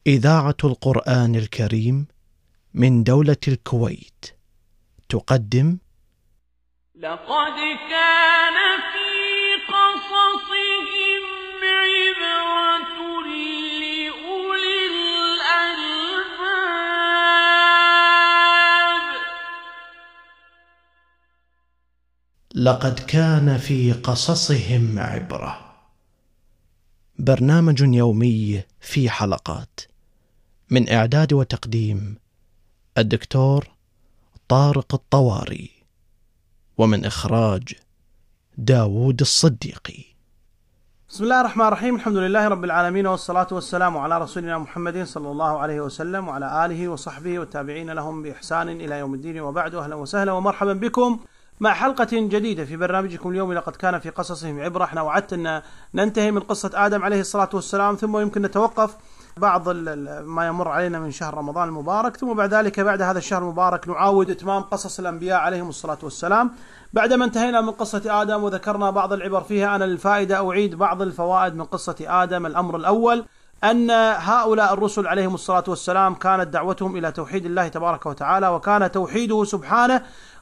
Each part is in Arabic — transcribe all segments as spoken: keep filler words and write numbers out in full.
إذاعة القرآن الكريم من دولة الكويت تقدم لقد كان في قصصهم عبرة لأولي الألباب. لقد كان في قصصهم عبرة، برنامج يومي في حلقات، من إعداد وتقديم الدكتور طارق الطواري، ومن إخراج داود الصديقي. بسم الله الرحمن الرحيم. الحمد لله رب العالمين، والصلاة والسلام على رسولنا محمد صلى الله عليه وسلم وعلى آله وصحبه والتابعين لهم بإحسان إلى يوم الدين، وبعد. أهلا وسهلا ومرحبا بكم مع حلقة جديدة في برنامجكم اليوم لقد كان في قصصهم عبرة. احنا وعدت أن ننتهي من قصة آدم عليه الصلاة والسلام، ثم يمكن نتوقف بعض ما يمر علينا من شهر رمضان المبارك، ثم بعد ذلك بعد هذا الشهر المبارك نعاود إتمام قصص الأنبياء عليهم الصلاة والسلام. بعدما انتهينا من قصة آدم وذكرنا بعض العبر فيها، أنا للفائدة أعيد بعض الفوائد من قصة آدم. الأمر الأول أن هؤلاء الرسل عليهم الصلاة والسلام كانت دعوتهم إلى توحيد الله تبارك وتعالى، وكان توحيده سبحانه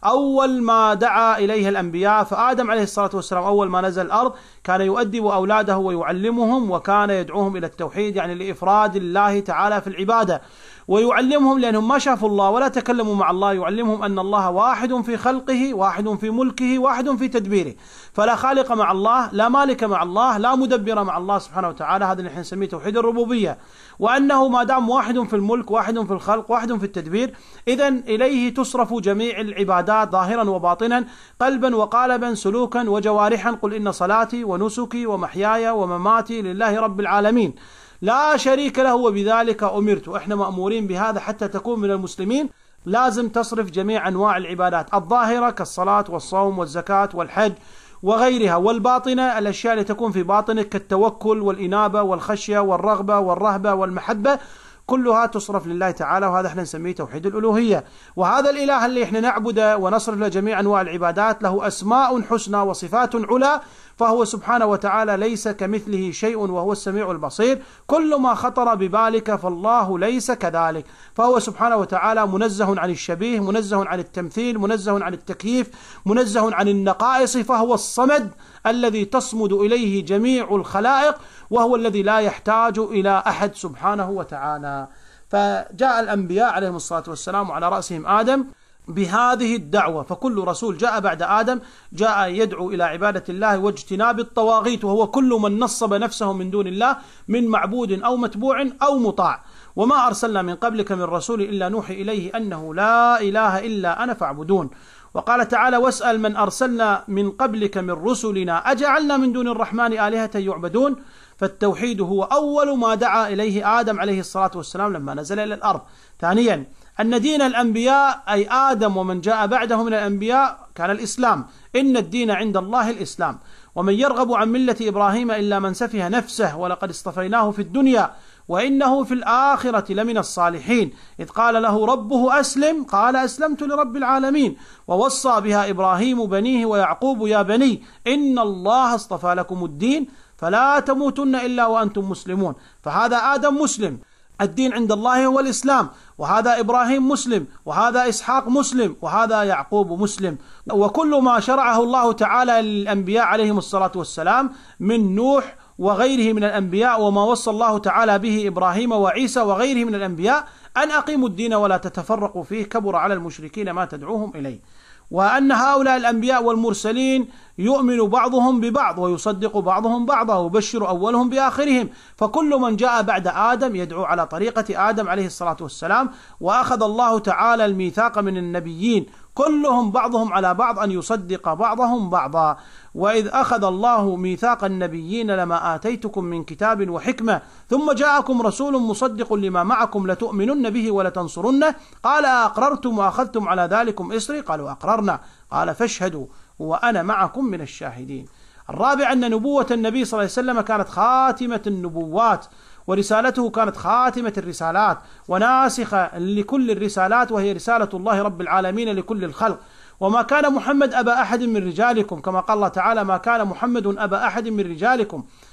أول ما دعا إليه الأنبياء. فآدم عليه الصلاة والسلام أول ما نزل الأرض كان يؤدب أولاده ويعلمهم، وكان يدعوهم إلى التوحيد، يعني لإفراد الله تعالى في العبادة، ويعلمهم لأنهم ما شافوا الله ولا تكلموا مع الله، يعلمهم أن الله واحد في خلقه، واحد في ملكه، واحد في تدبيره، فلا خالق مع الله، لا مالك مع الله، لا مدبر مع الله سبحانه وتعالى. هذا اللي نحن نسميه توحيد الربوبية، وأنه ما دام واحد في الملك، واحد في الخلق، واحد في التدبير، إذن إليه تصرف جميع العبادات ظاهرا وباطنا، قلبا وقالبا، سلوكا وجوارحا. قل إن صلاتي ونسكي ومحياي ومماتي لله رب العالمين لا شريك له وبذلك أمرت. إحنا مأمورين بهذا حتى تكون من المسلمين، لازم تصرف جميع أنواع العبادات الظاهرة كالصلاة والصوم والزكاة والحج وغيرها، والباطنة الأشياء اللي تكون في باطنك كالتوكل والإنابة والخشية والرغبة والرهبة والمحبة، كلها تصرف لله تعالى، وهذا احنا نسميه توحيد الألوهية. وهذا الإله اللي احنا نعبده ونصرف له جميع أنواع العبادات له أسماء حسنى وصفات علا، فهو سبحانه وتعالى ليس كمثله شيء وهو السميع البصير. كل ما خطر ببالك فالله ليس كذلك، فهو سبحانه وتعالى منزه عن الشبيه، منزه عن التمثيل، منزه عن التكييف، منزه عن النقائص، فهو الصمد الذي تصمد إليه جميع الخلائق، وهو الذي لا يحتاج إلى أحد سبحانه وتعالى. فجاء الأنبياء عليهم الصلاة والسلام على رأسهم آدم بهذه الدعوة، فكل رسول جاء بعد آدم جاء يدعو إلى عبادة الله واجتناب الطواغيت، وهو كل من نصب نفسه من دون الله من معبود أو متبوع أو مطاع. وما أرسلنا من قبلك من رسول إلا نوحي إليه أنه لا إله إلا أنا فاعبدون. وقال تعالى واسأل من أرسلنا من قبلك من رسلنا أجعلنا من دون الرحمن آلهة يعبدون. فالتوحيد هو أول ما دعا إليه آدم عليه الصلاة والسلام لما نزل إلى الأرض. ثانيا أن دين الأنبياء أي آدم ومن جاء بعده من الأنبياء كان الإسلام، إن الدين عند الله الإسلام، ومن يرغب عن ملة إبراهيم إلا من سفه نفسه ولقد اصطفيناه في الدنيا وإنه في الآخرة لمن الصالحين. إذ قال له ربه أسلم قال أسلمت لرب العالمين. ووصى بها إبراهيم بنيه ويعقوب يا بني إن الله اصطفى لكم الدين فلا تموتن إلا وأنتم مسلمون. فهذا آدم مسلم، الدين عند الله هو الإسلام، وهذا إبراهيم مسلم، وهذا إسحاق مسلم، وهذا يعقوب مسلم. وكل ما شرعه الله تعالى للأنبياء عليهم الصلاة والسلام من نوح وغيره من الأنبياء، وما وصى الله تعالى به إبراهيم وعيسى وغيره من الأنبياء أن أقيموا الدين ولا تتفرقوا فيه، كبر على المشركين ما تدعوهم إليه. وأن هؤلاء الأنبياء والمرسلين يؤمن بعضهم ببعض ويصدق بعضهم بعضا ويبشر أولهم بآخرهم، فكل من جاء بعد آدم يدعو على طريقة آدم عليه الصلاة والسلام. وأخذ الله تعالى الميثاق من النبيين كلهم بعضهم على بعض أن يصدق بعضهم بعضا. وإذ أخذ الله ميثاق النبيين لما آتيتكم من كتاب وحكمة ثم جاءكم رسول مصدق لما معكم لتؤمنن به ولتنصرنه قال أقررتم وأخذتم على ذلكم إصري قالوا أقررنا قال فاشهدوا وأنا معكم من الشاهدين. الرابع أن نبوة النبي صلى الله عليه وسلم كانت خاتمة النبوات، ورسالته كانت خاتمة الرسالات وناسخة لكل الرسالات، وهي رسالة الله رب العالمين لكل الخلق. وما كان محمد أبا أحد من رجالكم، كما قال الله تعالى ما كان محمد أبا أحد من رجالكم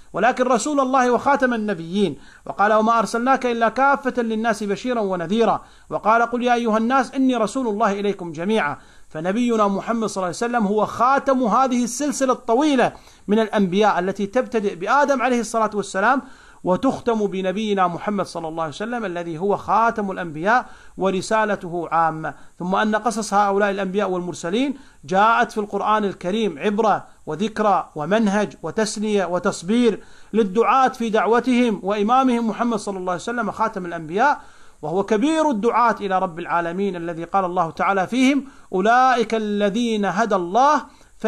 ولكن رسول الله وخاتم النبيين. وقال وما أرسلناك إلا كافة للناس بشيرا ونذيرا. وقال قل يا أيها الناس إني رسول الله إليكم جميعا. فنبينا محمد صلى الله عليه وسلم هو خاتم هذه السلسلة الطويلة من الأنبياء التي تبتدئ بآدم عليه الصلاة والسلام وتختم بنبينا محمد صلى الله عليه وسلم الذي هو خاتم الأنبياء ورسالته عامة. ثم أن قصص هؤلاء الأنبياء والمرسلين جاءت في القرآن الكريم عبرة وذكرى ومنهج وتسلية وتصبير للدعاة في دعوتهم، وإمامهم محمد صلى الله عليه وسلم خاتم الأنبياء وهو كبير الدعاة إلى رب العالمين الذي قال الله تعالى فيهم أولئك الذين هدى الله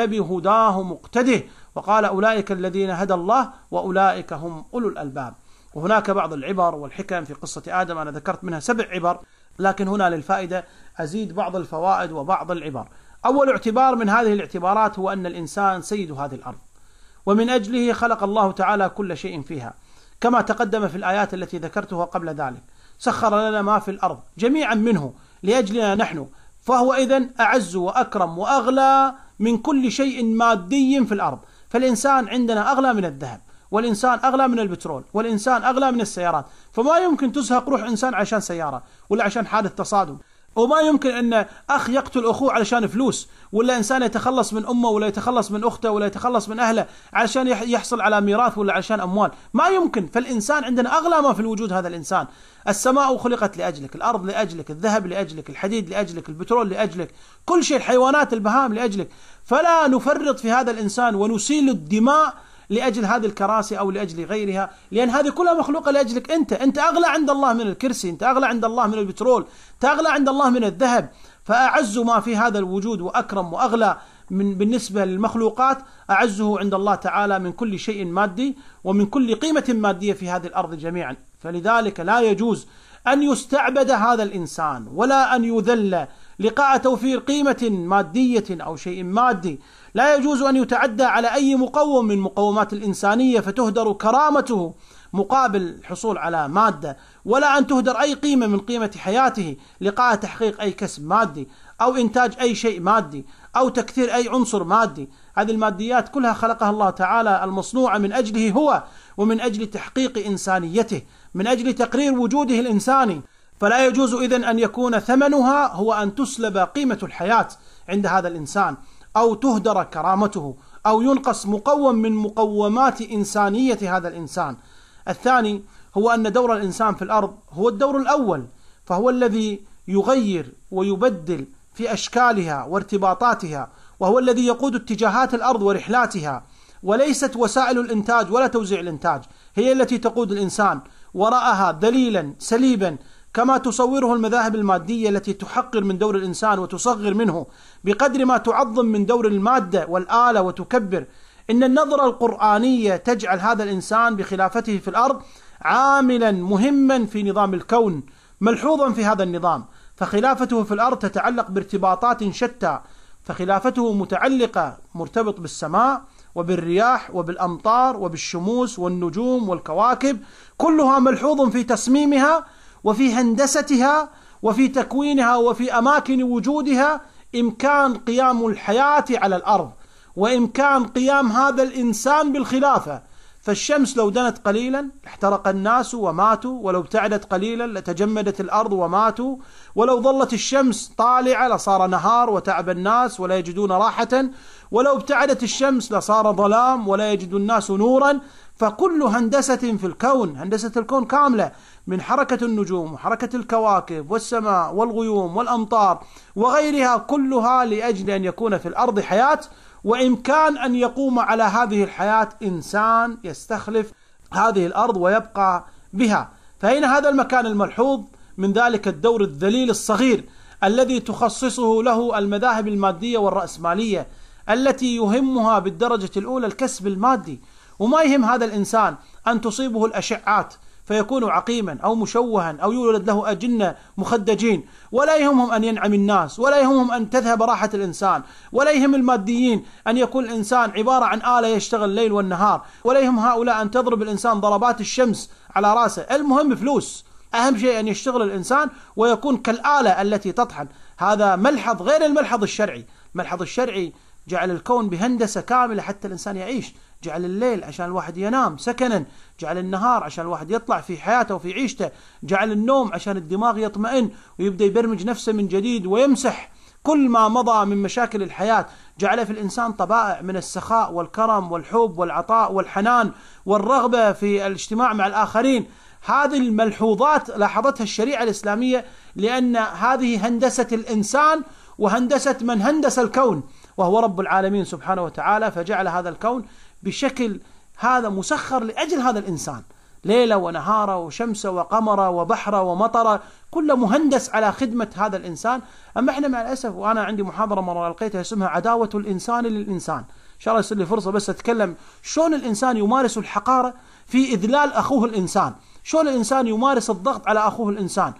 فبهداه مقتده. وقال أولئك الذين هدى الله وأولئك هم أولو الألباب. وهناك بعض العبر والحكم في قصة آدم، أنا ذكرت منها سبع عبر، لكن هنا للفائدة أزيد بعض الفوائد وبعض العبر. أول اعتبار من هذه الاعتبارات هو أن الإنسان سيد هذه الأرض، ومن أجله خلق الله تعالى كل شيء فيها كما تقدم في الآيات التي ذكرتها قبل ذلك. سخر لنا ما في الأرض جميعا منه لأجلنا نحن، فهو إذن أعز وأكرم وأغلى من كل شيء مادي في الأرض. فالإنسان عندنا أغلى من الذهب، والإنسان أغلى من البترول، والإنسان أغلى من السيارات. فما يمكن تزهق روح إنسان عشان سيارة ولا عشان حادث تصادم، وما يمكن أن أخ يقتل أخوه علشان فلوس، ولا إنسان يتخلص من أمه ولا يتخلص من أخته ولا يتخلص من أهله علشان يحصل على ميراث ولا علشان أموال. ما يمكن. فالإنسان عندنا أغلى ما في الوجود هذا الإنسان. السماء خلقت لأجلك، الأرض لأجلك، الذهب لأجلك، الحديد لأجلك، البترول لأجلك، كل شيء، الحيوانات، البهائم لأجلك. فلا نفرط في هذا الإنسان ونسيل الدماء لأجل هذه الكراسي أو لأجل غيرها، لأن هذه كلها مخلوقة لأجلك أنت. أنت أغلى عند الله من الكرسي، أنت أغلى عند الله من البترول، أنت أغلى عند الله من الذهب. فأعز ما في هذا الوجود وأكرم وأغلى من بالنسبة للمخلوقات أعزه عند الله تعالى من كل شيء مادي ومن كل قيمة مادية في هذه الأرض جميعا. فلذلك لا يجوز أن يستعبد هذا الإنسان ولا أن يذل لقاء توفير قيمة مادية أو شيء مادي. لا يجوز أن يتعدى على أي مقوم من مقومات الإنسانية فتهدر كرامته مقابل الحصول على مادة، ولا أن تهدر أي قيمة من قيمة حياته لقاء تحقيق أي كسب مادي أو إنتاج أي شيء مادي أو تكثير أي عنصر مادي. هذه الماديات كلها خلقها الله تعالى المصنوعة من أجله هو ومن أجل تحقيق إنسانيته، من أجل تقرير وجوده الإنساني. فلا يجوز إذن أن يكون ثمنها هو أن تسلب قيمة الحياة عند هذا الإنسان أو تهدر كرامته أو ينقص مقوم من مقومات إنسانية هذا الإنسان. الثاني هو أن دور الإنسان في الأرض هو الدور الأول، فهو الذي يغير ويبدل في أشكالها وارتباطاتها، وهو الذي يقود اتجاهات الأرض ورحلاتها، وليست وسائل الإنتاج ولا توزيع الإنتاج هي التي تقود الإنسان وراءها ذليلا سليبا كما تصوره المذاهب المادية التي تحقر من دور الإنسان وتصغر منه بقدر ما تعظم من دور المادة والآلة وتكبر. إن النظرة القرآنية تجعل هذا الإنسان بخلافته في الأرض عاملا مهما في نظام الكون ملحوظا في هذا النظام. فخلافته في الأرض تتعلق بارتباطات شتى، فخلافته متعلقة مرتبط بالسماء وبالرياح وبالأمطار وبالشموس والنجوم والكواكب، كلها ملحوظ في تصميمها وفي هندستها وفي تكوينها وفي أماكن وجودها إمكان قيام الحياة على الأرض وإمكان قيام هذا الإنسان بالخلافة. فالشمس لو دنت قليلا احترق الناس وماتوا، ولو ابتعدت قليلا لتجمدت الأرض وماتوا، ولو ظلت الشمس طالعة لصار نهار وتعب الناس ولا يجدون راحة، ولو ابتعدت الشمس لصار ظلام ولا يجد الناس نورا. فكل هندسة في الكون، هندسة الكون كاملة من حركة النجوم وحركة الكواكب والسماء والغيوم والأمطار وغيرها، كلها لأجل أن يكون في الأرض حياة وإمكان أن يقوم على هذه الحياة إنسان يستخلف هذه الأرض ويبقى بها. فأين هذا المكان الملحوظ من ذلك الدور الذليل الصغير الذي تخصصه له المذاهب المادية والرأسمالية التي يهمها بالدرجة الأولى الكسب المادي، وما يهم هذا الإنسان أن تصيبه الأشعات فيكون عقيما أو مشوها أو يولد له أجنة مخدجين، ولا يهمهم أن ينعم الناس، ولا يهمهم أن تذهب راحة الإنسان، ولا يهم الماديين أن يكون الإنسان عبارة عن آلة يشتغل الليل والنهار، ولا يهم هؤلاء أن تضرب الإنسان ضربات الشمس على رأسه. المهم فلوس، أهم شيء أن يشتغل الإنسان ويكون كالآلة التي تطحن. هذا ملحظ غير الملحظ الشرعي. الملحظ الشرعي جعل الكون بهندسة كاملة حتى الإنسان يعيش، جعل الليل عشان الواحد ينام سكنا، جعل النهار عشان الواحد يطلع في حياته وفي عيشته، جعل النوم عشان الدماغ يطمئن ويبدأ يبرمج نفسه من جديد ويمسح كل ما مضى من مشاكل الحياة، جعل في الإنسان طبائع من السخاء والكرم والحب والعطاء والحنان والرغبة في الاجتماع مع الآخرين. هذه الملحوظات لاحظتها الشريعة الإسلامية، لأن هذه هندسة الإنسان وهندسة من هندس الكون وهو رب العالمين سبحانه وتعالى، فجعل هذا الكون بشكل هذا مسخر لأجل هذا الإنسان، ليلة ونهارة وشمسة وقمرة وبحرة ومطرة، كله مهندس على خدمة هذا الإنسان. أما إحنا مع الأسف، وأنا عندي محاضرة مرة لقيتها اسمها عداوة الإنسان للإنسان، إن شاء الله يصير لي فرصة بس أتكلم شلون الإنسان يمارس الحقارة في إذلال أخوه الإنسان، شلون الإنسان يمارس الضغط على أخوه الإنسان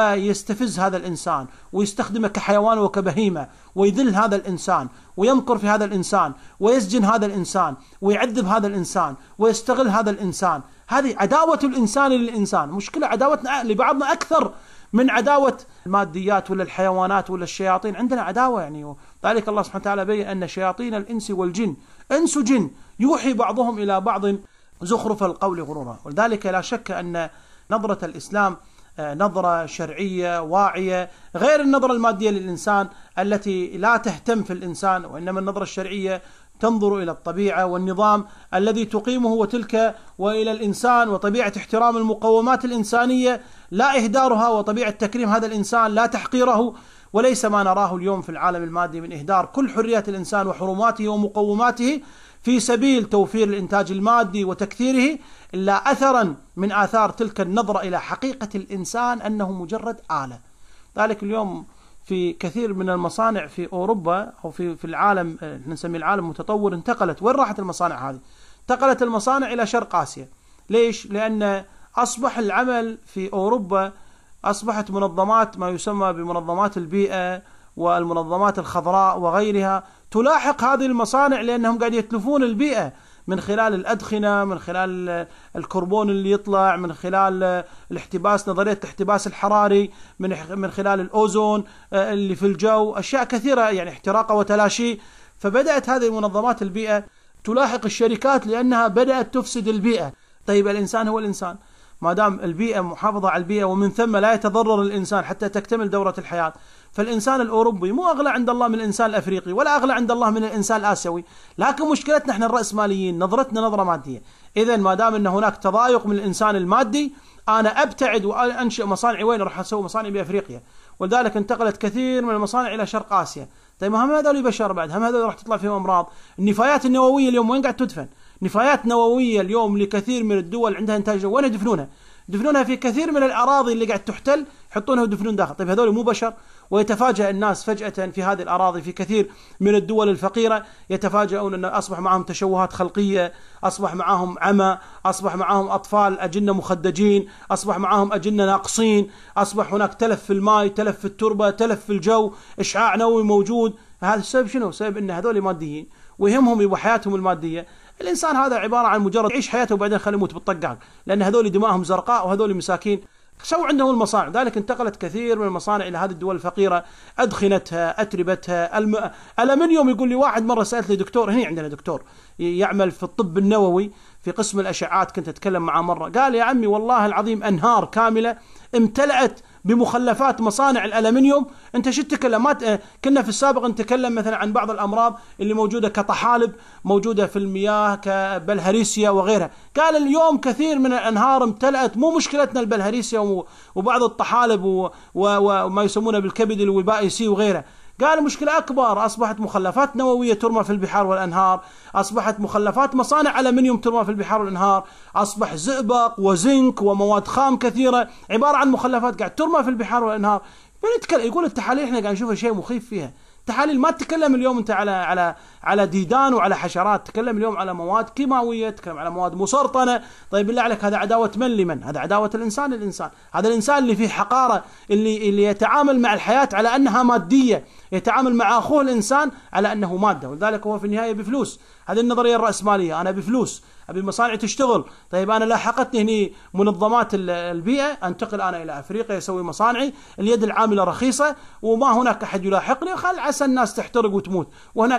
ويستفز هذا الإنسان ويستخدمه كحيوان وكبهيمة ويذل هذا الإنسان ويمكر في هذا الإنسان ويسجن هذا الإنسان ويعذب هذا الإنسان ويستغل هذا الإنسان. هذه عداوة الإنسان للإنسان. مشكلة عداوتنا لبعضنا أكثر من عداوة الماديات ولا الحيوانات ولا الشياطين، عندنا عداوة يعني. ذلك الله سبحانه وتعالى بين أن شياطين الإنس والجن إنس وجن يوحي بعضهم إلى بعض زخرف القول غرورا. ولذلك لا شك أن نظرة الإسلام نظرة شرعية واعية، غير النظرة المادية للإنسان التي لا تهتم في الإنسان، وإنما النظرة الشرعية تنظر إلى الطبيعة والنظام الذي تقيمه وتلك، وإلى الإنسان وطبيعة احترام المقومات الإنسانية لا إهدارها، وطبيعة تكريم هذا الإنسان لا تحقيره، وليس ما نراه اليوم في العالم المادي من إهدار كل حريات الإنسان وحرماته ومقوماته في سبيل توفير الإنتاج المادي وتكثيره، إلا أثرا من آثار تلك النظرة إلى حقيقة الإنسان أنه مجرد آلة. ذلك اليوم في كثير من المصانع في أوروبا أو في في العالم نسميه العالم متطور انتقلت. وين راحت المصانع هذه؟ انتقلت المصانع إلى شرق آسيا. ليش؟ لأن أصبح العمل في أوروبا، أصبحت منظمات ما يسمى بمنظمات البيئة والمنظمات الخضراء وغيرها تلاحق هذه المصانع، لأنهم قاعد يتلفون البيئة من خلال الأدخنة، من خلال الكربون اللي يطلع، من خلال الاحتباس، نظرية الاحتباس الحراري، من من خلال الأوزون اللي في الجو، أشياء كثيرة يعني احتراقه وتلاشيه. فبدأت هذه المنظمات البيئة تلاحق الشركات لأنها بدأت تفسد البيئة. طيب الإنسان هو الإنسان، ما دام البيئة محافظة على البيئة ومن ثم لا يتضرر الإنسان حتى تكتمل دورة الحياة، فالإنسان الأوروبي مو أغلى عند الله من الإنسان الأفريقي ولا أغلى عند الله من الإنسان الآسيوي. لكن مشكلتنا احنا الرأسماليين نظرتنا نظرة مادية. إذا ما دام أن هناك تضايق من الإنسان المادي، أنا أبتعد وأنشئ مصانعي وين؟ راح أسوي مصانعي بأفريقيا. ولذلك انتقلت كثير من المصانع إلى شرق آسيا. طيب هم هذول بشر بعد، هم هذول راح تطلع فيهم أمراض. النفايات النووية اليوم وين قاعد تدفن؟ نفايات نووية اليوم لكثير من الدول عندها إنتاج، وين يدفنونها؟ يدفنونها في كثير من الأراضي اللي قاعد تحتل، يحطونها ويدفنون داخل. طيب هذول مو بشر؟ ويتفاجأ الناس فجأة في هذه الأراضي في كثير من الدول الفقيرة، يتفاجؤون أن أصبح معهم تشوهات خلقية، أصبح معهم عمى، أصبح معهم أطفال أجنة مخدجين، أصبح معهم أجنة ناقصين، أصبح هناك تلف في الماء، تلف في التربة، تلف في الجو، إشعاع نووي موجود. هذا السبب شنو؟ سبب أن هذول ماديين ويهمهم يبقى حياتهم المادية. الإنسان هذا عبارة عن مجرد يعيش حياته وبعدين خليه يموت بالطقاق، لأن هذول دماءهم زرقاء وهذول مساكين. سووا عندهم المصانع. ذلك انتقلت كثير من المصانع إلى هذه الدول الفقيرة، أدخنتها، أتربتها، الم... ألمنيوم. يقول لي واحد مرة سألت لي دكتور، هنا عندنا دكتور يعمل في الطب النووي في قسم الأشعات، كنت أتكلم معه مرة، قال يا عمي والله العظيم أنهار كاملة امتلأت بمخلفات مصانع الألمنيوم. انت شو تتكلم؟ ما كنا في السابق نتكلم مثلا عن بعض الأمراض اللي موجودة كطحالب موجودة في المياه كبلهارسيا وغيرها. قال اليوم كثير من الأنهار امتلأت، مو مشكلتنا البلهارسيا وبعض الطحالب وما يسمونه بالكبد الوبائي سي وغيره. قال مشكلة أكبر، أصبحت مخلفات نووية ترمى في البحار والأنهار، أصبحت مخلفات مصانع ألمنيوم ترمى في البحار والأنهار، أصبح زئبق وزنك ومواد خام كثيرة عبارة عن مخلفات قاعد ترمى في البحار والأنهار. يقول التحاليل احنا قاعد نشوفها شيء مخيف فيها. تحاليل ما تتكلم اليوم انت على على على ديدان وعلى حشرات، تتكلم اليوم على مواد كيماويه، تتكلم على مواد مسرطنه. طيب بالله عليك هذا عداوه من لمن؟ هذا عداوه الانسان للانسان. هذا الانسان اللي فيه حقاره، اللي اللي يتعامل مع الحياه على انها ماديه، يتعامل مع اخوه الانسان على انه ماده، ولذلك هو في النهايه بفلوس. هذه النظريه الراسماليه، انا بفلوس، ابي المصانع تشتغل. طيب انا لاحقتني هني منظمات البيئه، انتقل انا الى افريقيا اسوي مصانعي، اليد العامله رخيصه وما هناك احد يلاحقني، خل عسى الناس تحترق وتموت، وهناك ادفن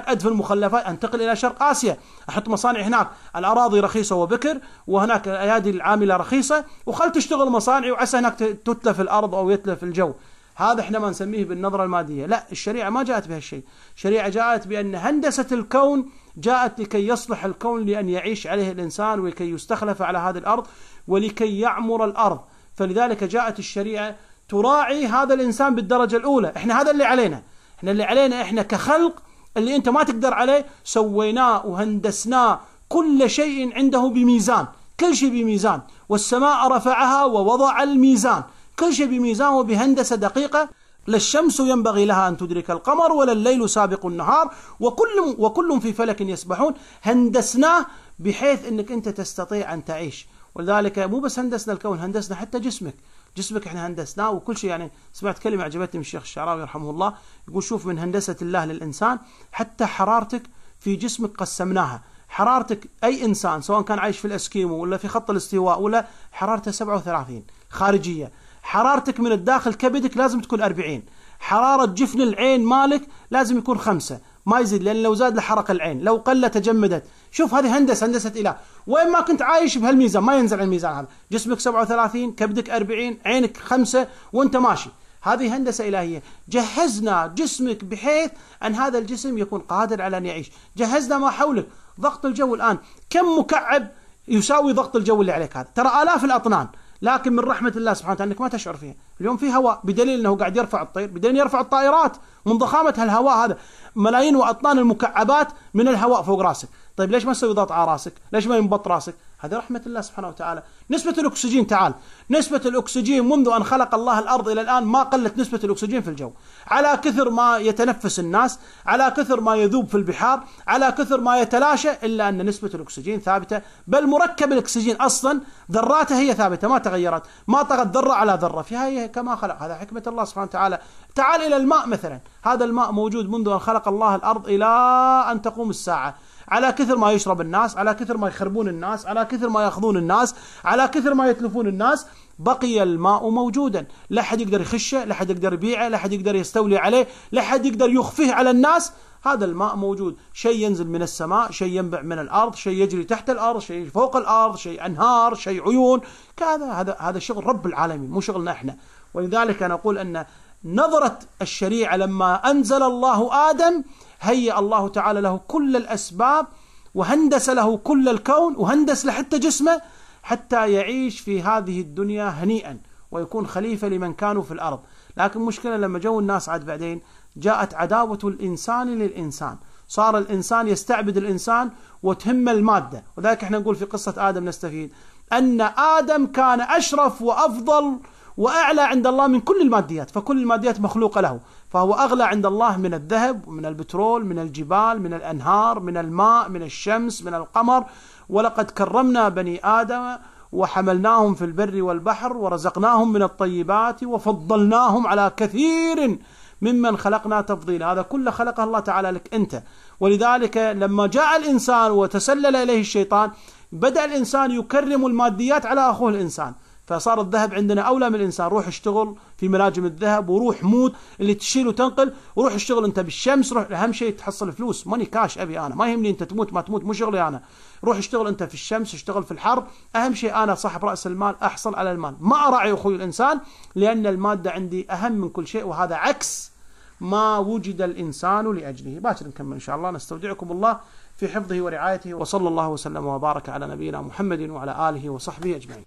المخلفات، أنتقل إلى شرق آسيا، أحط مصانع هناك، الأراضي رخيصة وبكر، وهناك الأيادي العاملة رخيصة، وخل تشتغل مصانع وعسى هناك تتلف الأرض أو يتلف الجو. هذا احنا ما نسميه بالنظرة المادية. لا، الشريعة ما جاءت بهالشيء. الشريعة جاءت بأن هندسة الكون جاءت لكي يصلح الكون لأن يعيش عليه الإنسان، ولكي يستخلف على هذه الأرض، ولكي يعمر الأرض. فلذلك جاءت الشريعة تراعي هذا الإنسان بالدرجة الأولى. احنا هذا اللي علينا، احنا اللي علينا احنا كخلق، اللي انت ما تقدر عليه سويناه وهندسناه، كل شيء عنده بميزان، كل شيء بميزان، والسماء رفعها ووضع الميزان، كل شيء بميزان وبهندسة دقيقة. لا الشمس ينبغي لها أن تدرك القمر ولا الليل سابق النهار، وكل وكل في فلك يسبحون. هندسناه بحيث أنك أنت تستطيع أن تعيش. ولذلك مو بس هندسنا الكون، هندسنا حتى جسمك. جسمك احنا هندسناه وكل شيء. يعني سمعت كلمة عجبتني من الشيخ الشعراوي رحمه الله، يقول شوف من هندسة الله للإنسان حتى حرارتك في جسمك قسمناها. حرارتك أي إنسان سواء كان عايش في الأسكيمو ولا في خط الاستواء ولا، حرارته سبعة وثلاثين خارجية. حرارتك من الداخل كبدك لازم تكون أربعين. حرارة جفن العين مالك لازم يكون خمسة، ما يزيد، لأن لو زاد لحرق العين، لو قل تجمدت. شوف هذه هندسة، هندسة إله. وين ما كنت عايش بهالميزان ما ينزل عن الميزان هذا. جسمك سبعة وثلاثين، كبدك أربعين، عينك خمسة، وانت ماشي. هذه هندسة إلهية. جهزنا جسمك بحيث أن هذا الجسم يكون قادر على أن يعيش. جهزنا ما حولك. ضغط الجو الآن كم مكعب يساوي ضغط الجو اللي عليك هذا؟ ترى آلاف الأطنان، لكن من رحمة الله سبحانه وتعالى أنك ما تشعر فيها. اليوم في هواء، بدليل أنه قاعد يرفع الطير، بدليل يرفع الطائرات من ضخامة هالهواء هذا. ملايين وأطنان المكعبات من الهواء فوق راسك. طيب ليش ما تسوي ضغط على راسك؟ ليش ما ينبط راسك؟ هذه رحمة الله سبحانه وتعالى. نسبة الأكسجين، تعال، نسبة الأكسجين منذ أن خلق الله الأرض إلى الآن ما قلت نسبة الأكسجين في الجو. على كثر ما يتنفس الناس، على كثر ما يذوب في البحار، على كثر ما يتلاشى، إلا أن نسبة الأكسجين ثابتة. بل مركب الأكسجين أصلا ذراته هي ثابتة ما تغيرت، ما طغت ذرة على ذرة، فيها هي كما خلق. هذا حكمة الله سبحانه وتعالى. تعال إلى الماء مثلا، هذا الماء موجود منذ أن خلق الله الأرض إلى أن تقوم الساعة. على كثر ما يشرب الناس، على كثر ما يخربون الناس، على كثر ما يأخذون الناس، على كثر ما يتلفون الناس، بقي الماء موجودا. لا حد يقدر يخشه، لا حد يقدر يبيعه، لا حد يقدر يستولي عليه، لا حد يقدر يخفيه على الناس. هذا الماء موجود. شيء ينزل من السماء، شيء ينبع من الأرض، شيء يجري تحت الأرض، شيء فوق الأرض، شيء أنهار، شيء عيون. كذا هذا هذا شغل رب العالمين، مو شغلنا احنا. ولذلك نقول أن نظرة الشريعة لما أنزل الله آدم، هيأ الله تعالى له كل الأسباب، وهندس له كل الكون، وهندس له حتى جسمه، حتى يعيش في هذه الدنيا هنيئا ويكون خليفة لمن كانوا في الأرض. لكن مشكلة لما جو الناس عاد بعدين، جاءت عداوة الإنسان للإنسان. صار الإنسان يستعبد الإنسان وتهم المادة. وذلك احنا نقول في قصة آدم نستفيد أن آدم كان أشرف وأفضل وأعلى عند الله من كل الماديات، فكل الماديات مخلوقة له، فهو أغلى عند الله من الذهب ومن البترول، من الجبال، من الأنهار، من الماء، من الشمس، من القمر. ولقد كرمنا بني آدم وحملناهم في البر والبحر ورزقناهم من الطيبات وفضلناهم على كثير ممن خلقنا تفضيلا. هذا كله خلقه الله تعالى لك أنت. ولذلك لما جاء الإنسان وتسلل إليه الشيطان، بدأ الإنسان يكرم الماديات على أخوه الإنسان، فصار الذهب عندنا أولى من الإنسان. روح اشتغل في مناجم الذهب، وروح موت اللي تشيل وتنقل، وروح اشتغل أنت بالشمس. روح، أهم شيء تحصل فلوس، ماني كاش أبي أنا، ما يهمني أنت تموت ما تموت، مو شغلي أنا. روح اشتغل أنت في الشمس، اشتغل في الحر، أهم شيء أنا صاحب رأس المال أحصل على المال، ما أراعي أخوي الإنسان، لأن المادة عندي أهم من كل شيء. وهذا عكس ما وجد الإنسان لأجله. باكر نكمل إن شاء الله. نستودعكم الله في حفظه ورعايته، وصلى الله وسلم وبارك على نبينا محمد وعلى آله وصحبه أجمعين.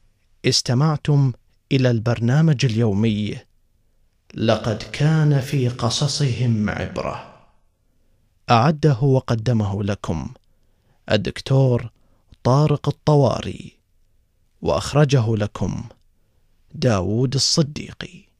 استمعتم إلى البرنامج اليومي لقد كان في قصصهم عبرة، أعده وقدمه لكم الدكتور طارق الطواري، وأخرجه لكم داود الصديقي.